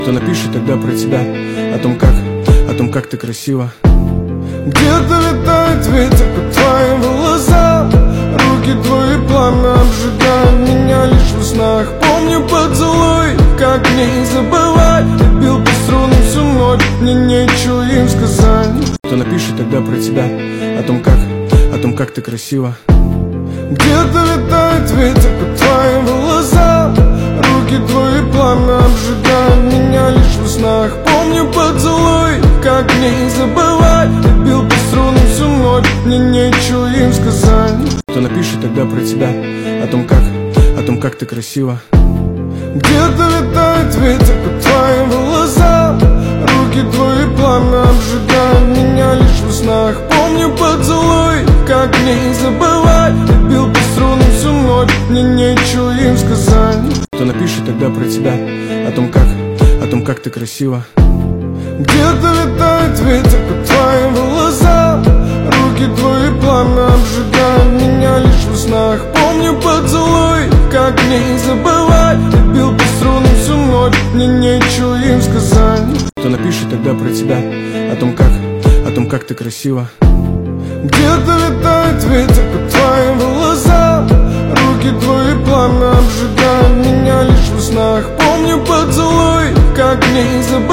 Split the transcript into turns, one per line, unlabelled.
Кто напишет тогда про тебя, о том, как ты красива.
Где-то витает ветер по твоим волосам, руки твои пламя обжигают меня лишь во снах. Помню поцелуй, как не забывать. Я бил по струнам всю ночь, мне нечего им сказать.
Кто напишет тогда про тебя, о том, как ты красива.
Где-то витает ветер по твоим волосам, руки твои пламя обжигают меня лишь во снах. Помню поцелуй, как не забывать. Я бил по струнам всю ночь, мне нечего им сказать.
Кто напишет тогда про тебя, о том, как ты красива.
Где-то витает ветер по твоим волосам, руки твои пламя обжигают меня лишь во снах. Помню поцелуй, как не забывать. Я бил по струнам всю ночь, мне нечего им сказать.
Кто напишет тогда про тебя, о том, как ты красива.
Где-то витает ветер по твоим волосам, руки твои пламя обжигают меня лишь во снах. Помню поцелуй, как не забывать. Я бил по струнам всю ночь, мне нечего им сказать.
Кто напишет тогда про тебя, о том, как ты красива.
Где-то витает ветер по твоим волосам, руки твои пламя обжигают меня лишь во снах. Помню поцелуй, как не забывать.